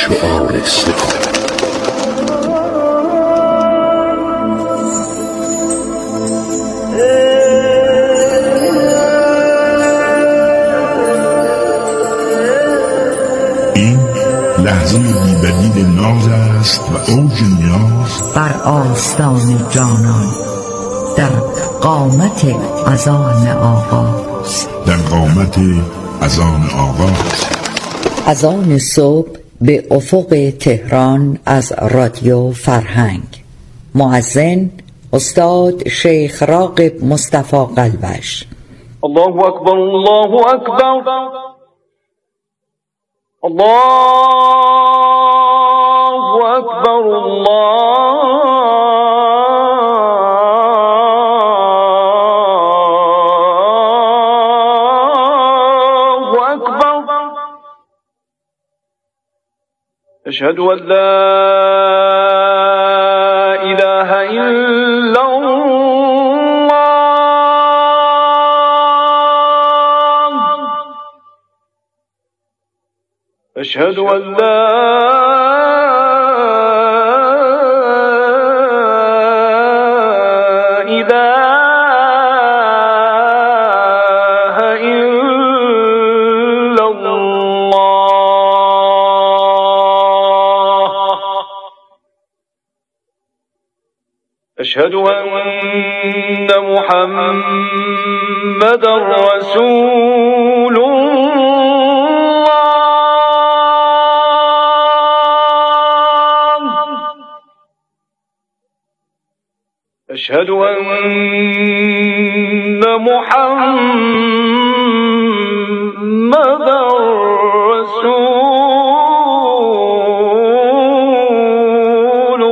شعار سپاه. این لحظه بی‌بدیل ناز است و اوج نیاز بر آستان جانان در قامت اذان آغاز، در قامت اذان آغاز. اذان صبح به افق تهران از رادیو فرهنگ. مؤذن استاد شیخ راغب مصطفی قلبش. الله اکبر، الله اکبر، الله اکبر، الله اکبر. اشهد ان لا اله الا الله، اشهد ان لا اله الا الله، اشهد ان محمدا رسول أشهد أن محمدا رسول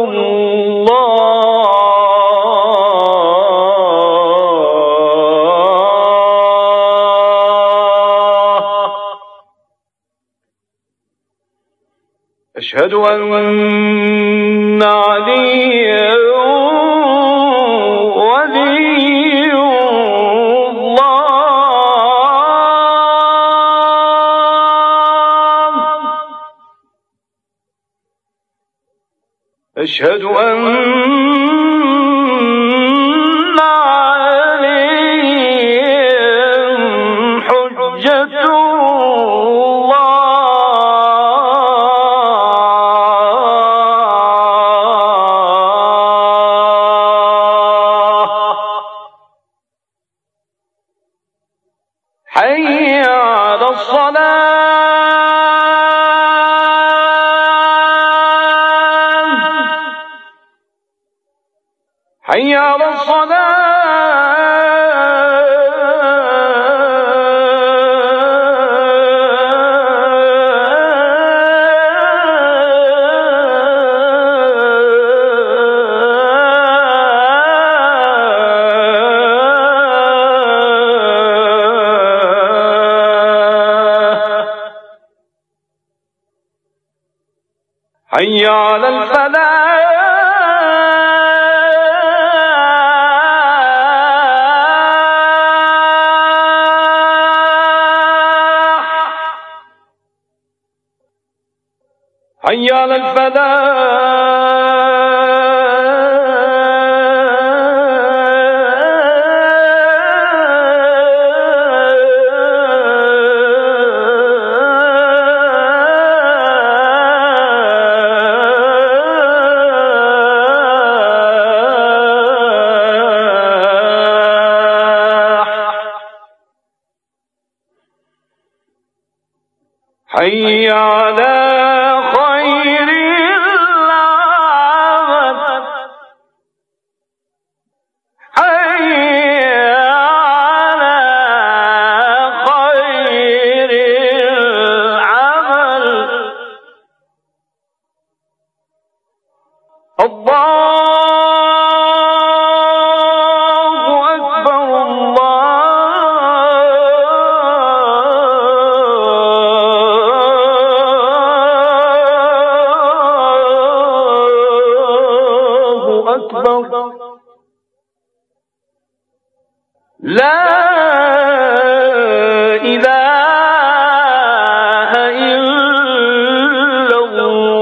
الله، أشهد أن عليا أشهد أن عليهم حجة الله، حي على الصلاة، حي على حي على الفلاح، حي على حي على خير العمل، حي على خير العمل. الله أكبر، الله أكبر، لا إله إلا الله.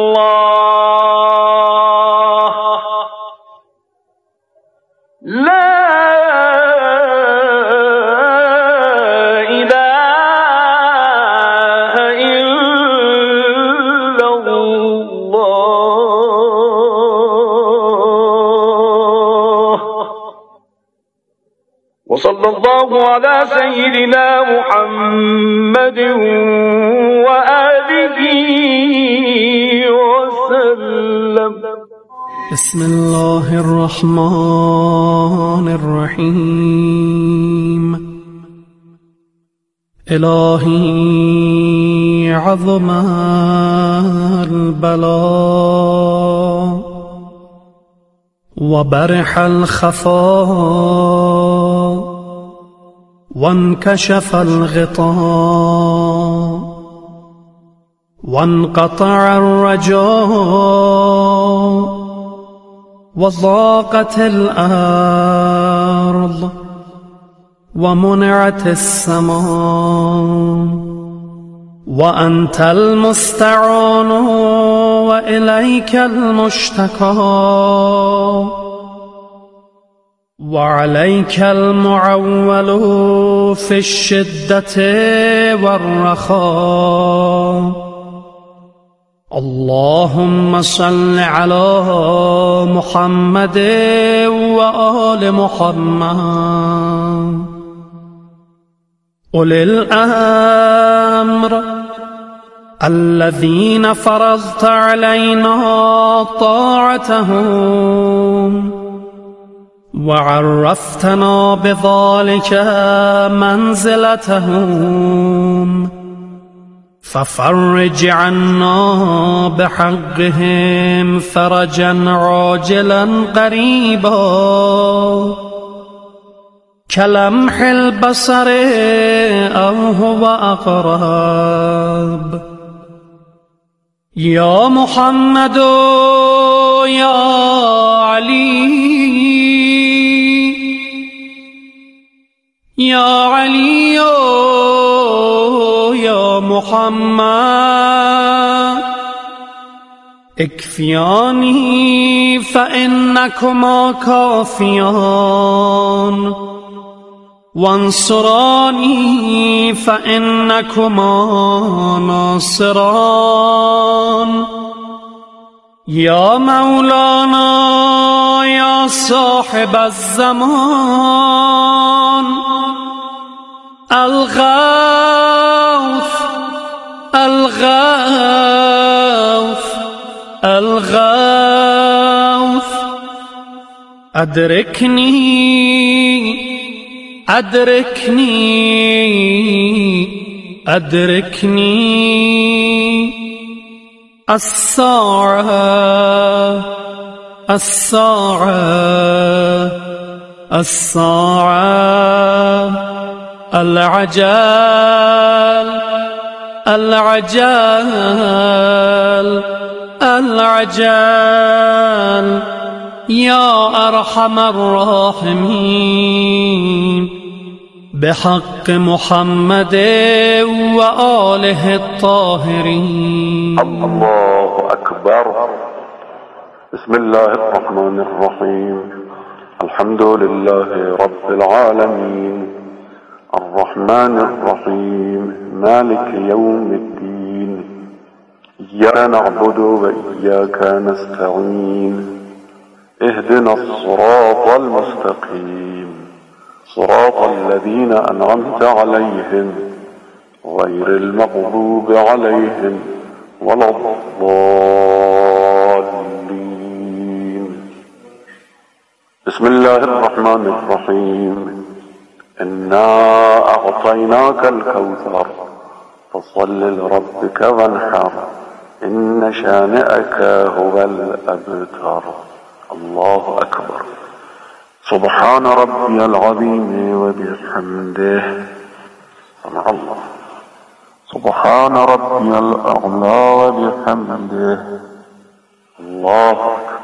وصلى الله على سيدنا محمد وآله وسلم. بسم الله الرحمن الرحيم. إلهي عظم البلاء وبرح الخفاء وانكشف الغطاء وانقطع الرجاء وضاقت الأرض ومنعت السماء وأنت المستعان وإليك المشتكى وعليك المعول في الشدة والرخاء. اللهم صل على محمد وآل محمد أولي الأمر الذين فرضت علينا طاعتهم وعرفتنا بذلك منزلتهم، ففرج عنا بحقهم فرجا عاجلا قريبا كلمح البصر أو هو أقرب. يا محمد يا علي يا علي يا محمد اكفياني فإنكما كافيان وانصراني فإنكما ناصران. يا مولانا يا صاحب الزمان الغوث الغوث الغوث أدركني الساعة العجل يا أرحم الراحمين بحق محمد وآله الطاهرين. الله أكبر. بسم الله الرحمن الرحيم. الحمد لله رب العالمين الرحمن الرحيم مالك يوم الدين. إياك نعبد وإياك نستعين. اهدنا الصراط المستقيم صراط الذين أنعمت عليهم غير المغضوب عليهم ولا الضالين. بسم الله الرحمن الرحيم. إنا أعطيناك الكوثر فصل لربك وانحر إن شانئك هو الأبتر. الله أكبر. سبحان ربي العظيم وبحمده. سمع الله. سبحان ربي الأعلى وبحمده. الله أكبر.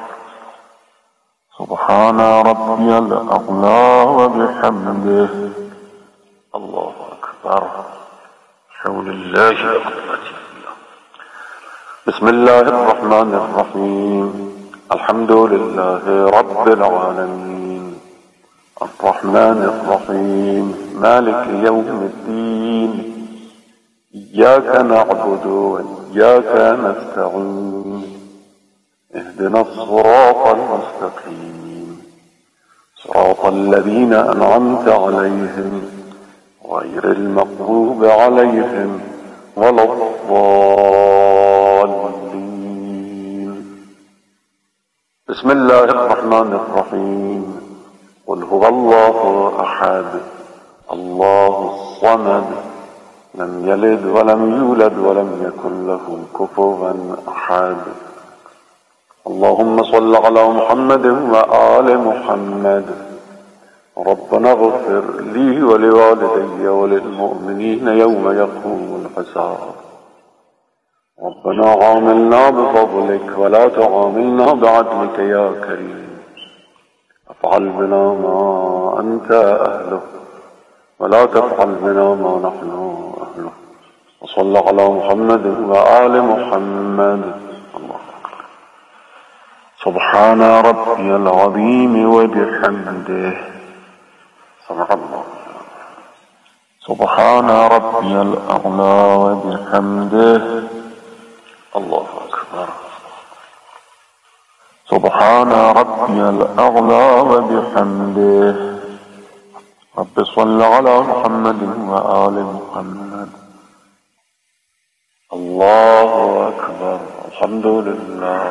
سبحان ربي الأعلى وبحمده. الله أكبر. حول الله وقوته الله. بسم الله الرحمن الرحيم. الحمد لله رب العالمين الرحمن الرحيم مالك يوم الدين. إياك نعبد وإياك نستعين. اهدنا الصراط المستقيم صراط الذين أنعمت عليهم غير المغضوب عليهم ولا الضالين. بسم الله الرحمن الرحيم. قل هو الله أحد الله الصمد لم يلد ولم يولد ولم يكن له كفوا أحد. اللهم صل على محمد وآل محمد. ربنا اغفر لي ولوالدي وللمؤمنين يوم يقوم الحساب. ربنا عاملنا بفضلك ولا تعاملنا بعدلك يا كريم. افعل بنا ما أنت أهله ولا تفعل بنا ما نحن أهله. وصل على محمد وآل محمد. الله أكبر. سبحان ربي العظيم وبحمده. سبحان الله. سبحان ربي الأعلى وبحمده. الله أكبر. سبحان ربي الأعلى وبحمده. رب صل على محمد وآل محمد. الله أكبر. الحمد لله.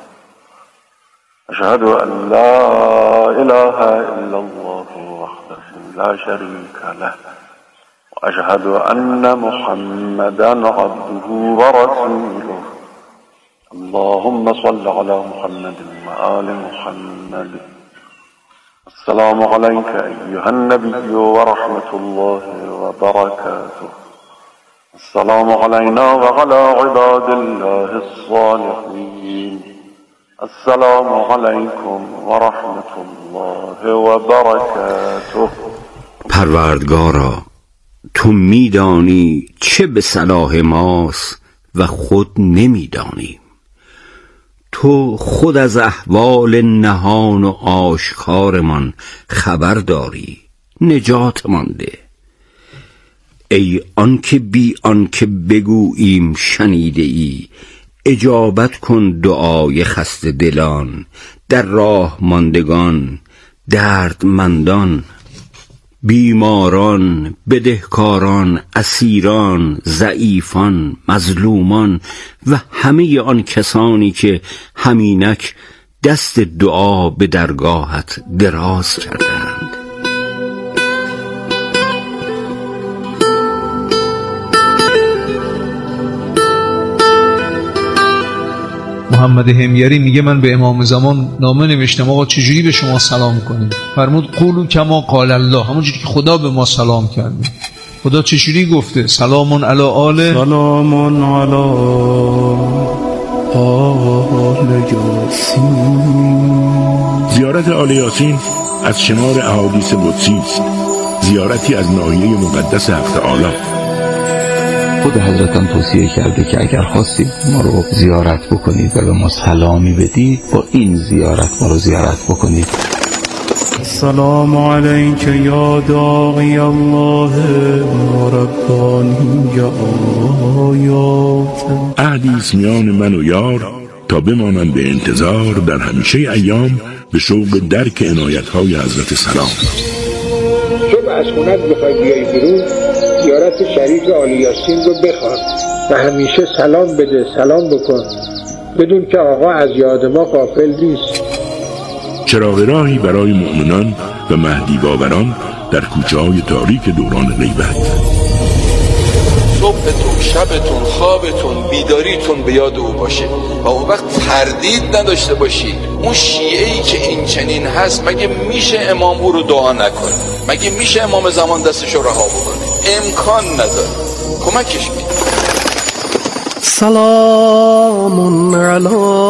أشهد أن لا إله إلا الله وحده لا شريك له وأشهد أن محمدا عبده ورسوله. اللهم صل على محمد وآل محمد. السلام عليك أيها النبي ورحمة الله وبركاته. السلام علينا وعلى عباد الله الصالحين. السلام علیکم و رحمت الله و برکاته. پروردگارا، تو میدانی چه به صلاح ماست و خود نمیدانیم. تو خود از احوال نهان و آشکارمان خبر داری، نجاتمان ده. ای آنکه بی آنکه بگوییم شنیده ای، اجابت کن دعای خسته دلان، در راه ماندگان، دردمندان، بیماران، بدهکاران، اسیران، ضعیفان، مظلومان و همه آن کسانی که همینک دست دعا به درگاهت دراز کردند. محمد حمیری میگه من به امام زمان نامه نوشتم آقا چجوری به شما سلام کنیم؟ فرمود قولوا کما قال الله، همونجوری که خدا به ما سلام کرده. خدا چجوری گفته؟ سلام علی آل، سلام علی آل یاسین. زیارت آل یاسین از شمار احادیث قدسی است، زیارتی از ناحیه مقدس حق تعالی. خود حضرتم توصیه کرده که اگر خواستید ما رو زیارت بکنید و به ما سلامی بدید، با این زیارت ما رو زیارت بکنید. السلام علیک یا داعی الله و ربانی آیات. عهدی است میان من و یار تا بمانم به انتظار در همیشه ایام به شوق درک عنایت‌های حضرت سلام. صبح از خونت بخوای بیای بیرون، زیارت شریف آل یاسین رو بخوان و همیشه سلام بده، سلام بکن، بدون که آقا از یاد ما غافل نیست. چراغ راهی برای مؤمنان و مهدی باوران در کوچه‌های تاریک دوران غیبت. صبحتون، شبتون، خوابتون، بیداریتون به یاد او باشه و اون وقت تردید نداشته باشید اون شیعه‌ای که این چنین هست مگه میشه امام او رو دعا نکنه؟ مگه میشه امام زمان دستشو رها بکنه؟ امکان نداره. کمکش کنید. سلام علی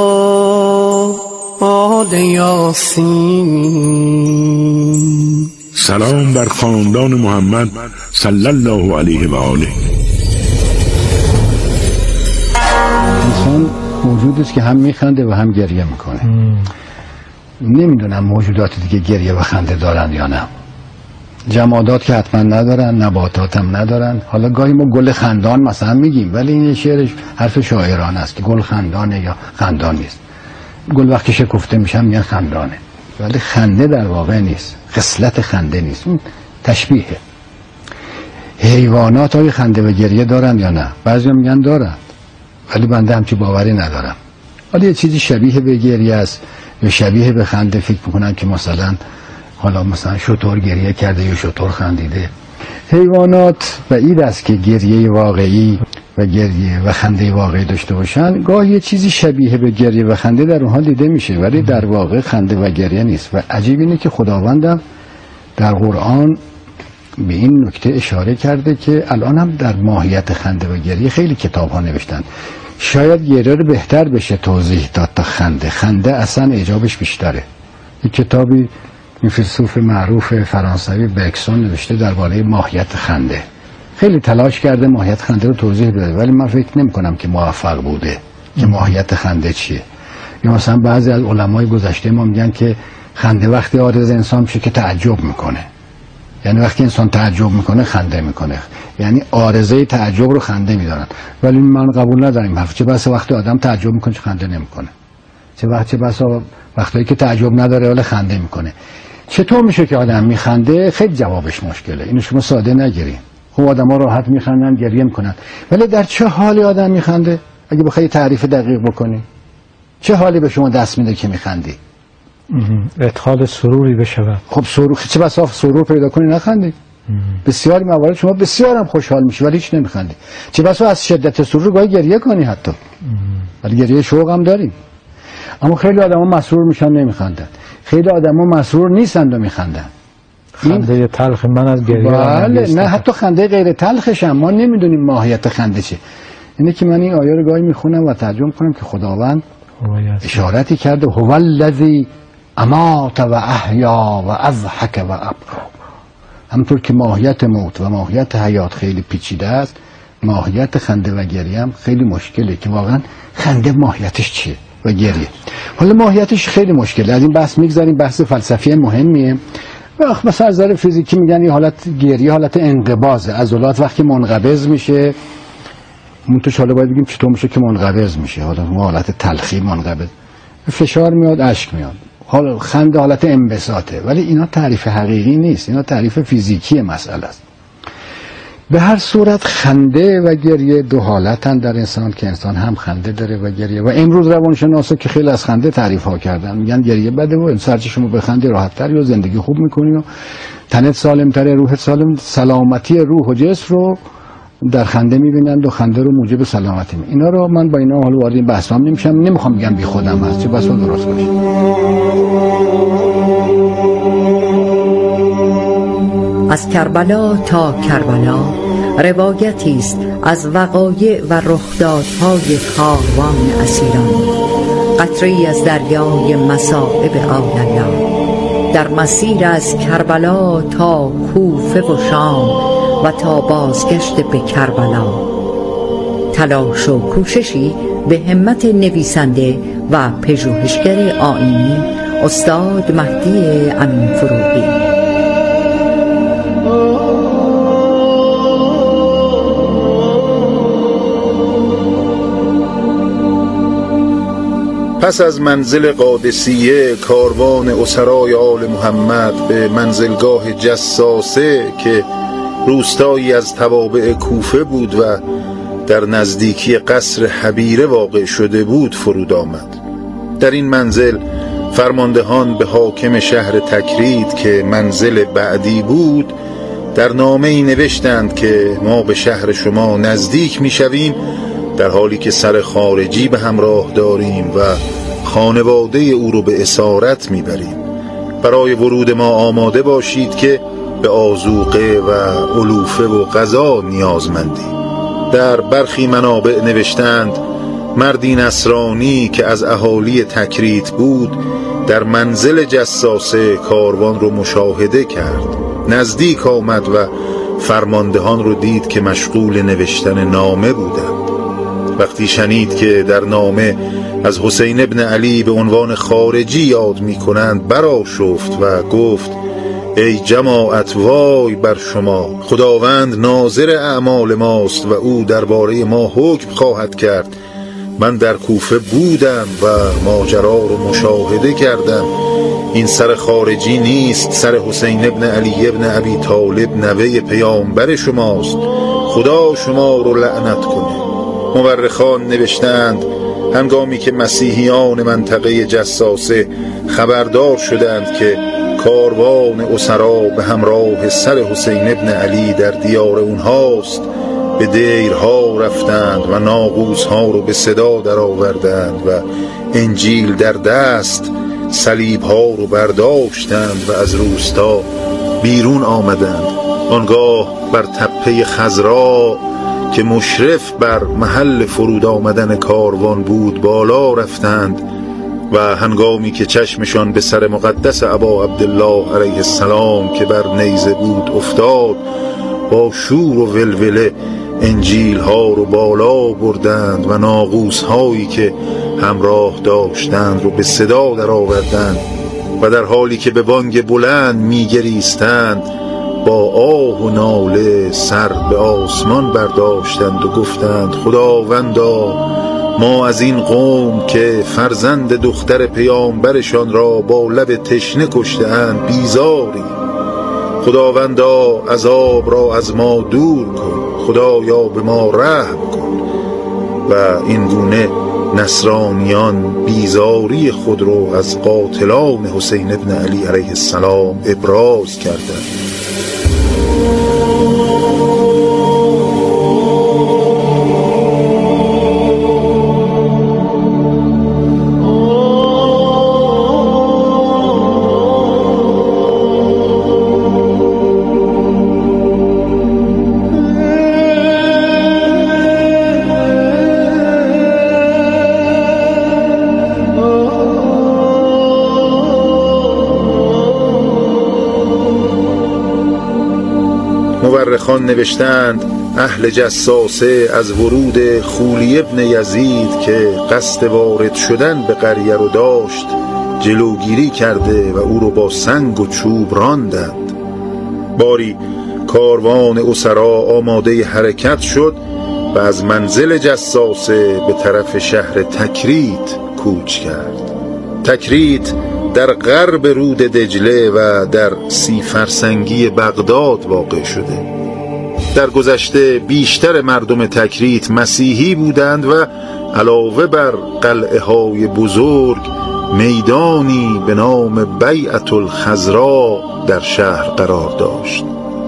آل یاسین. سلام بر خاندان محمد صلی الله علیه و آله. انسان موجودی است که هم میخنده و هم گریه میکنه. نمیدونم موجودات دیگه گریه و خنده دارن یا نه. جمادات که حتما ندارن، نباتات هم ندارن. حالا گاهی ما گل خندان مثلا میگیم، ولی این شعرش حرف شاعران است که گل خندانه یا خندان نیست. گل وقتی شکفته میشن میگن خندانه. ولی خنده در واقع نیست، خصلت خنده نیست، اون تشبیهه. حیوانات های خنده و گریه دارن یا نه؟ بعضی میگن دارن، ولی بنده همچی باوری ندارم. ولی یه چیزی شبیه به گریه است یا شبیه به خنده فکر میکنن که مثلا شتر گریه کرده یا شتر خندیده. حیوانات بعید است که گریه واقعی و گریه و خنده واقعی داشته باشن. گاهی یه چیزی شبیه به گریه و خنده در اونها دیده میشه، ولی در واقع خنده و گریه نیست. و عجیب اینه که خداوندم در قرآن به این نکته اشاره کرده که الان هم در ماهیت خنده و گریه خیلی کتاب ها نوشتن. شاید گریه رو بهتر بشه توضیح داد تا خنده اصلا اعجابش بیشتره. این کتابی این فیلسوف معروف فرانسوی بکسون نوشته درباره ماهیت خنده. خیلی تلاش کرده ماهیت خنده رو توضیح بده، ولی من فکر نمی کنم که موفق بوده که ماهیت خنده چیه. یا مثلا بعضی از علمای گذشته ما میگن که خنده وقتی عارض انسان میشه که تعجب میکنه، یعنی وقتی انسان تعجب میکنه خنده میکنه، یعنی عارضه تعجب رو خنده میدارن. ولی من قبول ندارم حرف. چه بس وقتی آدم تعجب میکنه خنده نمیکنه، چه بس وقتی که تعجب نداره ولی خنده میکنه. چطور میشه که آدم میخنده؟ خیلی جوابش مشکله، اینو شما ساده نگیرین. خب آدم‌ها راحت میخندن، گریه میکنن، ولی در چه حالی آدم میخنده؟ اگه بخوای تعریف دقیق بکنی چه حالی به شما دست میده که میخندی؟ ادخال سروری بشه. خب سرور، چه بسا سرور پیدا کنی نخندی؟ بسیاری موارد شما بسیار هم خوشحال میشی ولی هیچ نمیخندی. چه بسا از شدت سرور گاهی گریه کنی حتی، ولی گریه شوق هم داریم. اما خیلی آدما مسرور میشن نمیخندن، خیلی آدما مسرور نیستن و میخندن. خنده تلخ من از گریه بله، نه حتی خنده غیر تلخش هم ما نمیدونیم ماهیت خنده چه. اینه که من این آیه رو گاهی میخونم و ترجمه کنم که خداوند اشارتی کرده هو الذی امات و احیا و اضحک و ابکا. همطور که ماهیت موت و ماهیت حیات خیلی پیچیده است، ماهیت خنده و گریه هم خیلی مشکله که واقعا خنده ماهیتش چیه و گریه. حالا ماهیتش خیلی مشکله، از این بحث میگذاریم، بحث فلسفی مهمیه. مثلا از نظر فیزیکی میگن این حالت گریه حالت انقباضه، عضلات وقتی منقبض میشه، منتش حالا باید بگیم چطور میشه که منقبض میشه. حالت تلخی منقبض، فشار میاد، اشک میاد. حالا خنده حالت انبساطه، ولی اینا تعریف حقیقی نیست، اینا تعریف فیزیکی مسئله است. به هر صورت خنده و گریه دو حالتن در انسان که انسان هم خنده داره و گریه. و امروز روانشناسا که خیلی از خنده تعریف ها کردن، میگن گریه بده و انسان شما بخندی راحت تر یا زندگی خوب میکنی و تنت سالم تره، روحت سالم، سلامتی روح و جسم رو در خنده میبینند و خنده رو موجب سلامتی میکنه. اینا رو من با اینا حالا وارد این بحثام نمیشم، نمیخوام بگم بی خودم هست، چه بسا درست باشه. از کربلا تا کربلا روایتی است از وقایع و رخدادهای کاروان اسیران، قطره‌ای از دریای مصائب آلالله. در مسیر از کربلا تا کوفه و شام و تا بازگشت به کربلا، تلاش و کوششی به همت نویسنده و پژوهشگر آیینی استاد مهدی امین فروغی. پس از منزل قادسیه کاروان اسرای آل محمد به منزلگاه جساسه که روستایی از توابع کوفه بود و در نزدیکی قصر حبیره واقع شده بود فرود آمد. در این منزل فرماندهان به حاکم شهر تکرید که منزل بعدی بود در نامه‌ای نوشتند که ما به شهر شما نزدیک می‌شویم در حالی که سر خارجی به همراه داریم و خانواده او رو به اسارت میبریم. برای ورود ما آماده باشید که به آذوقه و علوفه و غذا نیازمندیم. در برخی منابع نوشتند مردی نصرانی که از اهالی تکرید بود در منزل جساسه کاروان رو مشاهده کرد. نزدیک آمد و فرماندهان رو دید که مشغول نوشتن نامه بودند. وقتی شنید که در نامه از حسین ابن علی به عنوان خارجی یاد می کنند برآشفت و گفت ای جماعت وای بر شما، خداوند ناظر اعمال ماست و او درباره ما حکم خواهد کرد. من در کوفه بودم و ماجرا رو مشاهده کردم، این سر خارجی نیست، سر حسین ابن علی ابن ابی طالب نوه پیامبر شماست، خدا شما رو لعنت کنه. مورخان نوشتند هنگامی که مسیحیان منطقه جساسه خبردار شدند که کاروان اسرا به همراه سر حسین ابن علی در دیار اونهاست، به دیرها رفتند و ناقوسها رو به صدا در آوردند و انجیل در دست صلیبها رو برداشتند و از روستا بیرون آمدند. آنگاه بر تپه خضرا که مشرف بر محل فرود آمدن کاروان بود بالا رفتند و هنگامی که چشمشان به سر مقدس ابا عبدالله علیه السلام که بر نیزه بود افتاد، با شور و ولوله انجیل ها رو بالا بردند و ناقوس هایی که همراه داشتند رو به صدا در آوردند و در حالی که به بانگ بلند میگریستند با آه و ناله سر به آسمان برداشتند و گفتند خداوندا ما از این قوم که فرزند دختر پیامبرشان را با لب تشنه کشته‌اند بیزاریم. خداوندا عذاب را از ما دور کن، خدایا به ما رحم کن. و این گونه نصرانیان بیزاری خود را از قاتلان حسین ابن علی علیه السلام ابراز کردند. مورخان نوشتند اهل جساسه از ورود خولی ابن یزید که قصد وارد شدن به قریه رو داشت جلوگیری کرده و او رو با سنگ و چوب راندند. باری کاروان اسرا آماده حرکت شد و از منزل جساسه به طرف شهر تکریت کوچ کرد. تکریت در غرب رود دجله و در 30 فرسنگی بغداد واقع شده. در گذشته بیشتر مردم تکریت مسیحی بودند و علاوه بر قلعه های بزرگ میدانی به نام بیعة الخضرا در شهر قرار داشت.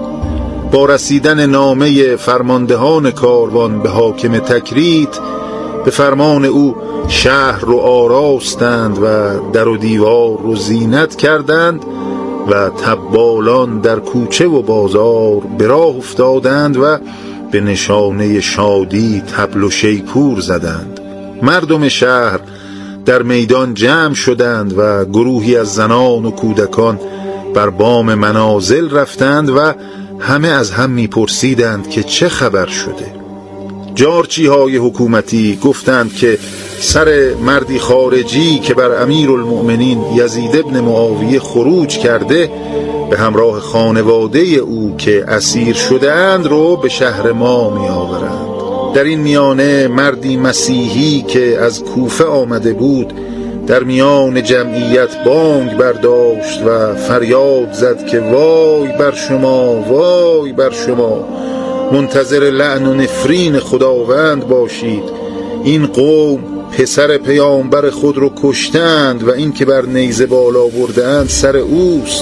با رسیدن نامه فرماندهان کاروان به حاکم تکریت به فرمان او شهر رو آراستند و در و دیوار رو زینت کردند و تبالان در کوچه و بازار به راه افتادند و به نشانه شادی طبل و شیپور زدند. مردم شهر در میدان جمع شدند و گروهی از زنان و کودکان بر بام منازل رفتند و همه از هم میپرسیدند که چه خبر شده. جارچی های حکومتی گفتند که سر مردی خارجی که بر امیرالمؤمنین یزید ابن معاویه خروج کرده به همراه خانواده او که اسیر شده‌اند رو به شهر ما می آورند. در این میانه مردی مسیحی که از کوفه آمده بود در میان جمعیت بانگ برداشت و فریاد زد که وای بر شما، وای بر شما، منتظر لعن و نفرین خداوند باشید. این قوم پسر پیامبر خود رو کشتند و این که بر نیزه بالا بردند سر اوست.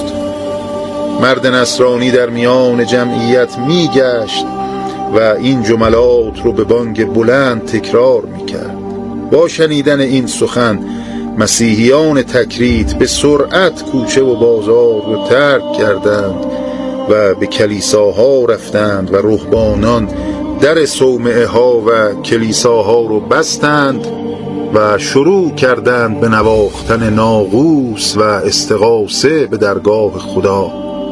مرد نصرانی در میان جمعیت میگشت و این جملات رو به بانگ بلند تکرار میکرد. با شنیدن این سخن مسیحیان تکریت به سرعت کوچه و بازار رو ترک کردند و به کلیساها رفتند و رهبانان در صومعه ها و کلیساها رو بستند و شروع کردند به نواختن ناقوس و استغاثه به درگاه خدا.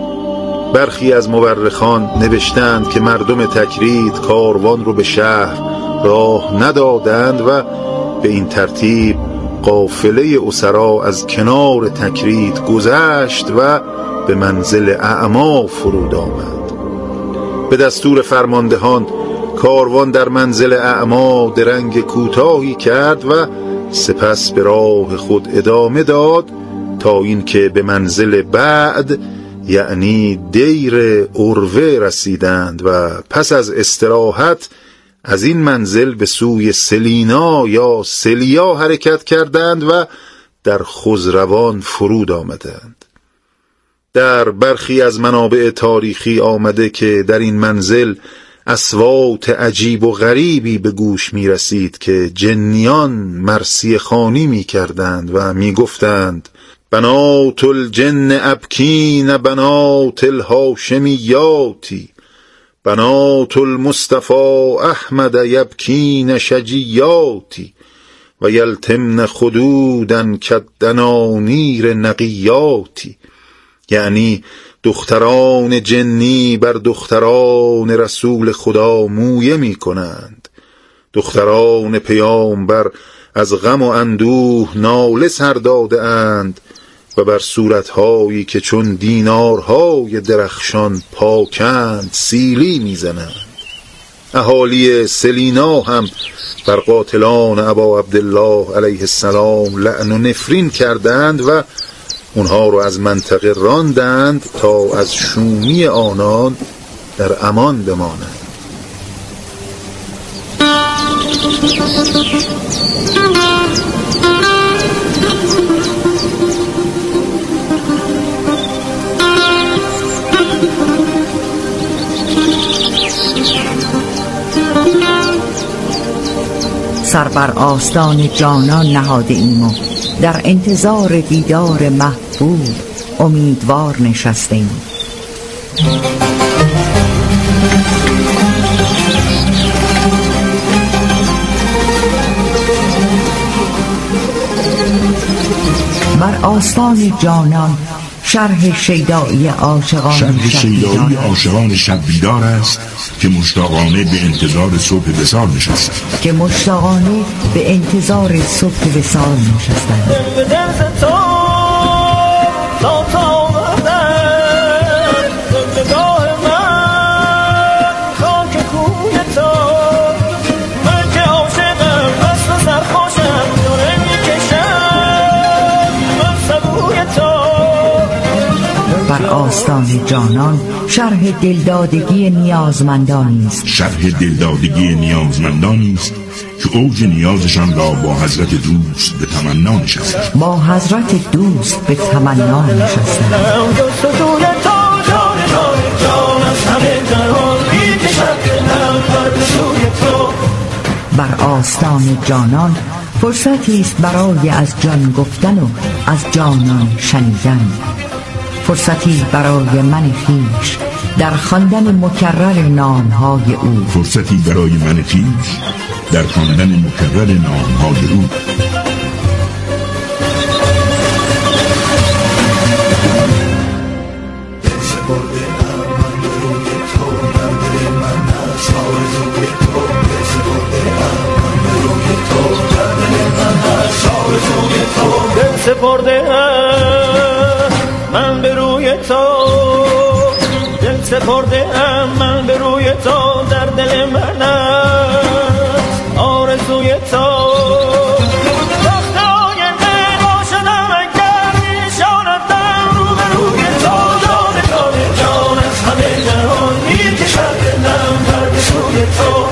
برخی از مورخان نوشتند که مردم تکریت کاروان رو به شهر راه ندادند و به این ترتیب قافله اسرا از کنار تکریت گذشت و به منزل اعما فرود آمد. به دستور فرماندهان کاروان در منزل اعما درنگ کوتاهی کرد و سپس به راه خود ادامه داد تا این که به منزل بعد یعنی دیر عروه رسیدند و پس از استراحت از این منزل به سوی سلینا یا سلیا حرکت کردند و در خضروان فرود آمدند. در برخی از منابع تاریخی آمده که در این منزل اصوات عجیب و غریبی به گوش می رسید که جنیان مرثیه خوانی می کردند و می گفتند بنات الجن ابکین بنات الهاشمیاتی بنات المصطفى احمد یبکین شجیاتی و یلتمن خدودا کالدنانیر نقیاتی، یعنی دختران جنی بر دختران رسول خدا مویه می کنند. دختران پیامبر از غم و اندوه ناله سر داده اند و بر صورتهایی که چون دینارهای درخشان پاکند سیلی می زنند. اهالی سلینا هم بر قاتلان ابا عبدالله علیه السلام لعن و نفرین کردند و اونها رو از منطقه راندند تا از شومی آنان در امان بمانند. سر بر آستان جانان نهاده ایم و در انتظار دیدار محبوب امیدوار نشسته ایم. بر آستان جانان شرح شیدایی عاشقان شب بیدار است که مشتاقانه به انتظار صبح وصال نشستند. بر آستان جانان شرح دلدادگی نیازمندانی است که اوج نیازشان را با حضرت دوست به تمنا نشستند. بر آستان جانان فرصتی است برای از جان گفتن و از جانان شنیدن، فرصتی برای من خویش در خواندن مکرر نامهای او، من به روی تو، دل سپرده ام من به روی تو، در دل من است آرزوی تو. وقت آینده باشدم اگر نشاندم رو به روی تو، جان از همه جهان میکشد دلم بر به سوی تو.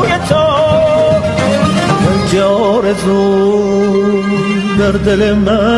در دل من